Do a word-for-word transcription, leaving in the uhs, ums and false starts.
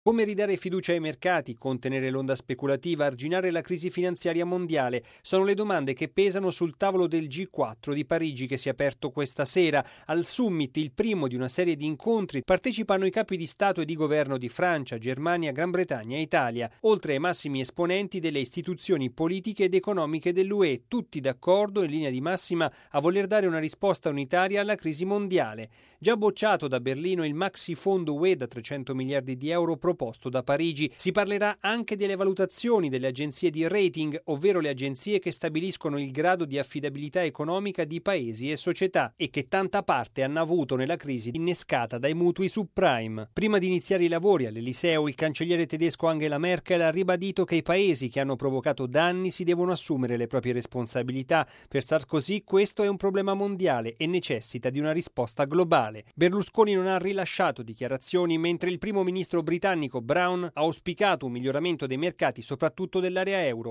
Come ridare fiducia ai mercati, contenere l'onda speculativa, arginare la crisi finanziaria mondiale sono le domande che pesano sul tavolo del G quattro di Parigi che si è aperto questa sera. Al summit, il primo di una serie di incontri, partecipano i capi di Stato e di governo di Francia, Germania, Gran Bretagna e Italia, oltre ai massimi esponenti delle istituzioni politiche ed economiche dell'U E, tutti d'accordo in linea di massima a voler dare una risposta unitaria alla crisi mondiale. Già bocciato da Berlino il maxi fondo U E da trecento miliardi di euro proposto da Parigi. Si parlerà anche delle valutazioni delle agenzie di rating, ovvero le agenzie che stabiliscono il grado di affidabilità economica di paesi e società e che tanta parte hanno avuto nella crisi innescata dai mutui subprime. Prima di iniziare i lavori all'Eliseo, il cancelliere tedesco Angela Merkel ha ribadito che i paesi che hanno provocato danni si devono assumere le proprie responsabilità. Per Sarkozy questo è un problema mondiale e necessita di una risposta globale. Berlusconi non ha rilasciato dichiarazioni, mentre il primo ministro britannico Brown ha auspicato un miglioramento dei mercati, soprattutto dell'area euro.